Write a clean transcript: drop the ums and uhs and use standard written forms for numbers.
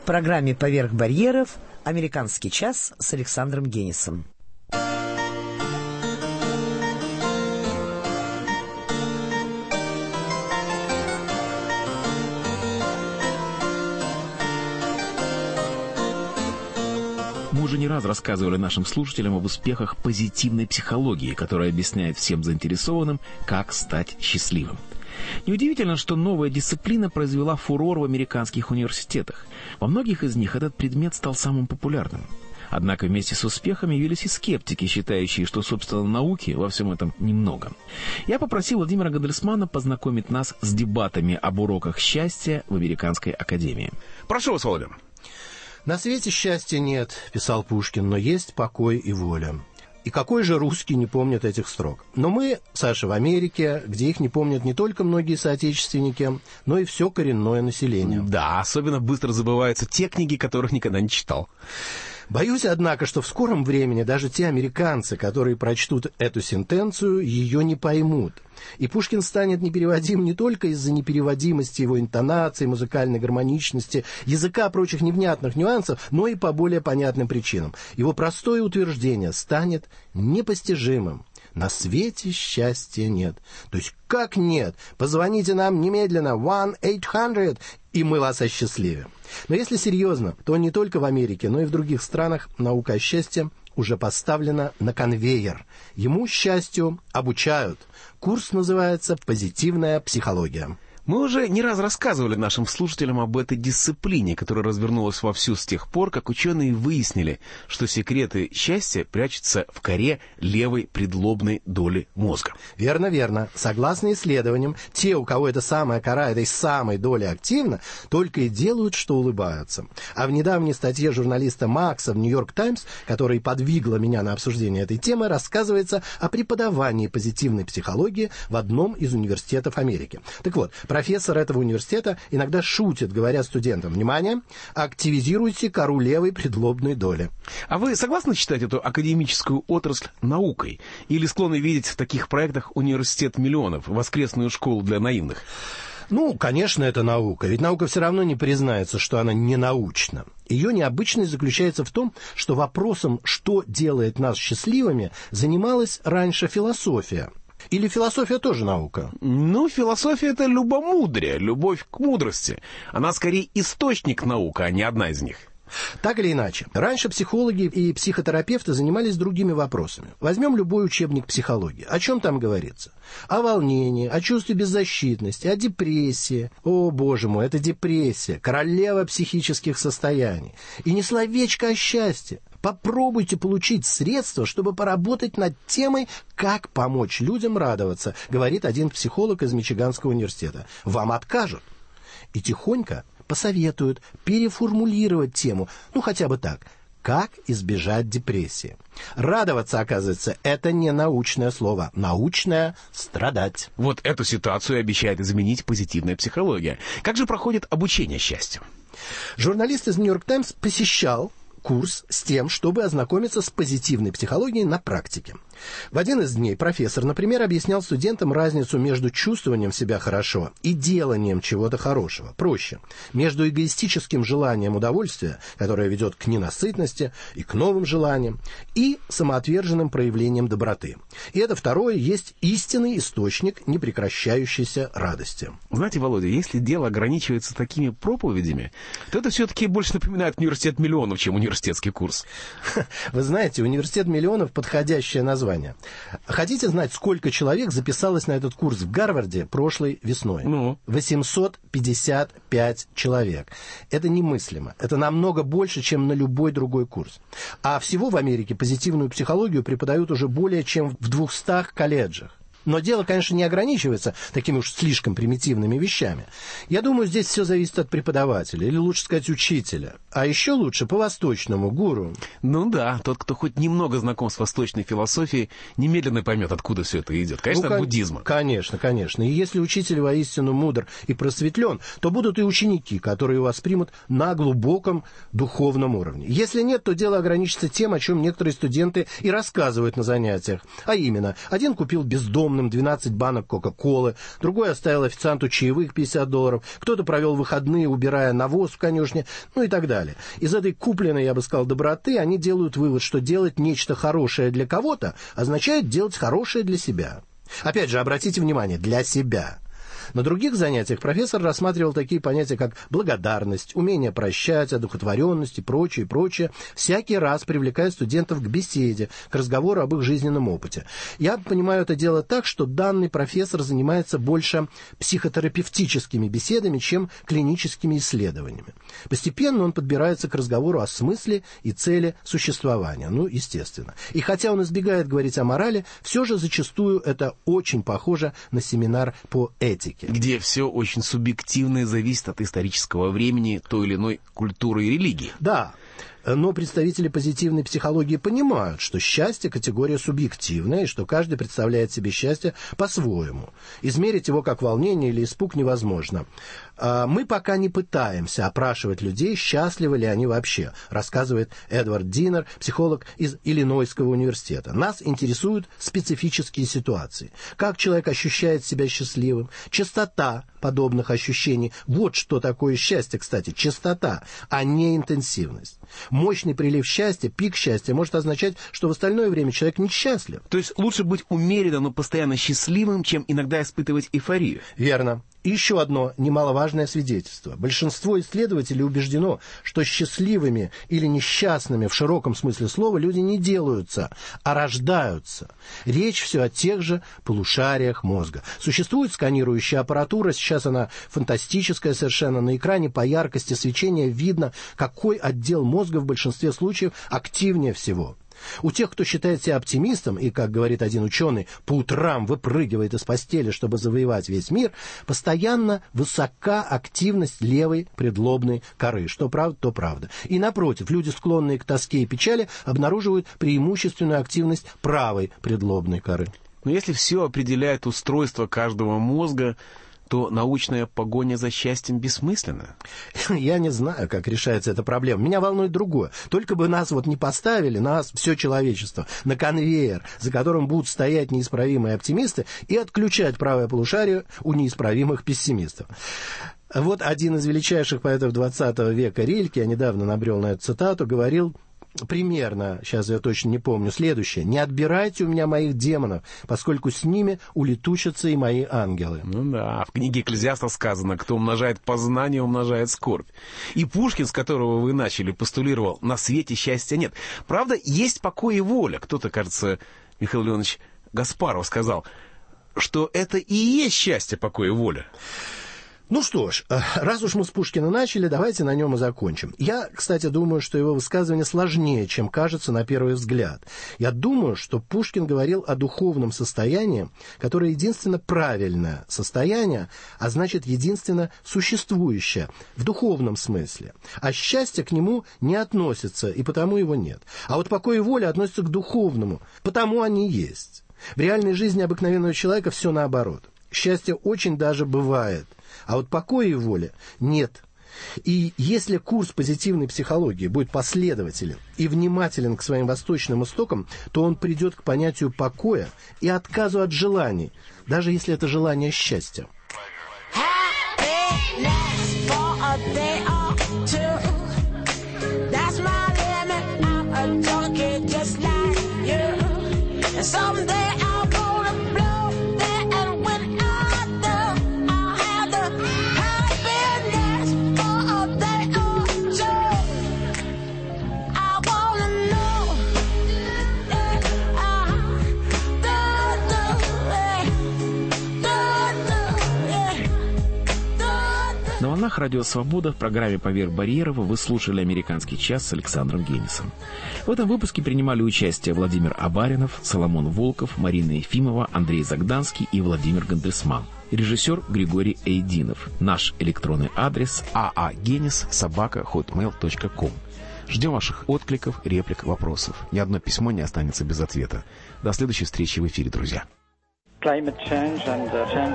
В программе «Поверх барьеров» «Американский час» с Александром Генисом. Мы уже не раз рассказывали нашим слушателям об успехах позитивной психологии, которая объясняет всем заинтересованным, как стать счастливым. Неудивительно, что новая дисциплина произвела фурор в американских университетах. Во многих из них этот предмет стал самым популярным. Однако вместе с успехом явились и скептики, считающие, что, собственно, науки во всем этом немного. Я попросил Владимира Гандельсмана познакомить нас с дебатами об уроках счастья в Американской академии. Прошу вас, Володя. «На свете счастья нет, — писал Пушкин, — но есть покой и воля». И какой же русский не помнит этих строк? Но мы, Саша, в Америке, где их не помнят не только многие соотечественники, но и все коренное население. Да, особенно быстро забываются те книги, которых никогда не читал. Боюсь, однако, что в скором времени даже те американцы, которые прочтут эту сентенцию, ее не поймут. И Пушкин станет непереводим не только из-за непереводимости его интонации, музыкальной гармоничности, языка, прочих невнятных нюансов, но и по более понятным причинам. Его простое утверждение станет непостижимым. На свете счастья нет. То есть как нет? Позвоните нам немедленно 1-800, и мы вас осчастливим. Но если серьезно, то не только в Америке, но и в других странах наука о счастье уже поставлена на конвейер. Ему, счастью, обучают. Курс называется «Позитивная психология». Мы уже не раз рассказывали нашим слушателям об этой дисциплине, которая развернулась вовсю с тех пор, как ученые выяснили, что секреты счастья прячутся в коре левой предлобной доли мозга. Верно, верно. Согласно исследованиям, те, у кого эта самая кора этой самой доли активна, только и делают, что улыбаются. А в недавней статье журналиста Макса в «Нью-Йорк Таймс», которая подвигла меня на обсуждение этой темы, рассказывается о преподавании позитивной психологии в одном из университетов Америки. Так вот, профессор этого университета иногда шутит, говоря студентам: «Внимание, активизируйте кору левой предлобной доли». А вы согласны считать эту академическую отрасль наукой? Или склонны видеть в таких проектах университет миллионов, воскресную школу для наивных? Ну, конечно, это наука, ведь наука все равно не признается, что она не научна. Ее необычность заключается в том, что вопросом, что делает нас счастливыми, занималась раньше философия. Или философия тоже наука? Ну, философия — это любомудрие, любовь к мудрости. Она скорее источник наук, а не одна из них. Так или иначе, раньше психологи и психотерапевты занимались другими вопросами. Возьмем любой учебник психологии. О чем там говорится? О волнении, о чувстве беззащитности, о депрессии. О, боже мой, это депрессия, королева психических состояний. И не словечко о счастье. Попробуйте получить средства, чтобы поработать над темой, как помочь людям радоваться, говорит один психолог из Мичиганского университета. Вам откажут. И тихонько посоветуют переформулировать тему, ну хотя бы так: как избежать депрессии. Радоваться, оказывается, это не научное слово. Научное — страдать. Вот эту ситуацию обещает изменить позитивная психология. Как же проходит обучение счастью? Журналист из «Нью-Йорк Таймс» посещал курс с тем, чтобы ознакомиться с позитивной психологией на практике. В один из дней профессор, например, объяснял студентам разницу между чувствованием себя хорошо и деланием чего-то хорошего. Проще. Между эгоистическим желанием удовольствия, которое ведет к ненасытности и к новым желаниям, и самоотверженным проявлением доброты. И это второе есть истинный источник непрекращающейся радости. Знаете, Володя, если дело ограничивается такими проповедями, то это все-таки больше напоминает университет миллионов, чем университетский курс. Вы знаете, университет миллионов — подходящее название. Хотите знать, сколько человек записалось на этот курс в Гарварде прошлой весной? 855 человек. Это немыслимо. Это намного больше, чем на любой другой курс. А всего в Америке позитивную психологию преподают уже более чем в 200 колледжах. Но дело, конечно, не ограничивается такими уж слишком примитивными вещами. Я думаю, здесь все зависит от преподавателя, или лучше сказать, учителя. А еще лучше по-восточному, гуру. Ну да, тот, кто хоть немного знаком с восточной философией, немедленно поймет, откуда все это идет. Конечно, от буддизма. Конечно, конечно. И если учитель воистину мудр и просветлен, то будут и ученики, которые вас примут на глубоком духовном уровне. Если нет, то дело ограничится тем, о чем некоторые студенты и рассказывают на занятиях. А именно, один купил бездомного огромным 12 банок Кока-Колы, другой оставил официанту чаевых $50, кто-то провел выходные, убирая навоз в конюшне, ну и так далее. Из этой купленной, я бы сказал, доброты они делают вывод, что делать нечто хорошее для кого-то означает делать хорошее для себя. Опять же, обратите внимание, для себя. На других занятиях профессор рассматривал такие понятия, как благодарность, умение прощать, одухотворенность и прочее, прочее, всякий раз привлекая студентов к беседе, к разговору об их жизненном опыте. Я понимаю это дело так, что данный профессор занимается больше психотерапевтическими беседами, чем клиническими исследованиями. Постепенно он подбирается к разговору о смысле и цели существования, ну, естественно. И хотя он избегает говорить о морали, все же зачастую это очень похоже на семинар по этике. Где все очень субъективно и зависит от исторического времени той или иной культуры и религии. Да, но представители позитивной психологии понимают, что счастье – категория субъективная, и что каждый представляет себе счастье по-своему. Измерить его как волнение или испуг невозможно. Мы пока не пытаемся опрашивать людей, счастливы ли они вообще, рассказывает Эдвард Динер, психолог из Иллинойского университета. Нас интересуют специфические ситуации. Как человек ощущает себя счастливым, частота подобных ощущений. Вот что такое счастье, кстати, частота, а не интенсивность. Мощный прилив счастья, пик счастья может означать, что в остальное время человек несчастлив. То есть лучше быть умеренно, но постоянно счастливым, чем иногда испытывать эйфорию. Верно. И еще одно немаловажное свидетельство. Большинство исследователей убеждено, что счастливыми или несчастными в широком смысле слова люди не делаются, а рождаются. Речь все о тех же полушариях мозга. Существует сканирующая аппаратура, сейчас она фантастическая совершенно. На экране по яркости свечения видно, какой отдел мозга в большинстве случаев активнее всего. У тех, кто считает себя оптимистом и, как говорит один ученый, по утрам выпрыгивает из постели, чтобы завоевать весь мир, постоянно высока активность левой предлобной коры. Что правда, то правда. И напротив, люди, склонные к тоске и печали, обнаруживают преимущественную активность правой предлобной коры. Но если все определяет устройство каждого мозга, то научная погоня за счастьем бессмысленна. Я не знаю, как решается эта проблема. Меня волнует другое. Только бы нас не поставили, нас, все человечество, на конвейер, за которым будут стоять неисправимые оптимисты и отключать правое полушарие у неисправимых пессимистов. Вот один из величайших поэтов XX века, Рильке, я недавно набрел на эту цитату, говорил примерно, сейчас я точно не помню, следующее: «Не отбирайте у меня моих демонов, поскольку с ними улетучатся и мои ангелы». Ну да, в книге Экклезиаста сказано: кто умножает познание, умножает скорбь. И Пушкин, с которого вы начали, постулировал: на свете счастья нет. Правда, есть покой и воля. Кто-то, кажется, Михаил Леонович Гаспаров сказал, что это и есть счастье, покой и воля. Ну что ж, раз уж мы с Пушкина начали, давайте на нем и закончим. Я, кстати, думаю, что его высказывание сложнее, чем кажется на первый взгляд. Я думаю, что Пушкин говорил о духовном состоянии, которое единственно правильное состояние, а значит, единственно существующее в духовном смысле. А счастье к нему не относится, и потому его нет. А вот покой и воля относятся к духовному, потому они есть. В реальной жизни обыкновенного человека все наоборот. Счастье очень даже бывает, а вот покоя и воля нет. И если курс позитивной психологии будет последователен и внимателен к своим восточным истокам, то он придет к понятию покоя и отказу от желаний, даже если это желание счастья. На волнах Радио Свобода в программе «Поверх барьеров» вы слушали «Американский час» с Александром Генисом. В этом выпуске принимали участие Владимир Абаринов, Соломон Волков, Марина Ефимова, Андрей Загданский и Владимир Гандесман. Режиссер Григорий Эйдинов. Наш электронный адрес aagenis@hotmail.com. Ждем ваших откликов, реплик, вопросов. Ни одно письмо не останется без ответа. До следующей встречи в эфире, друзья.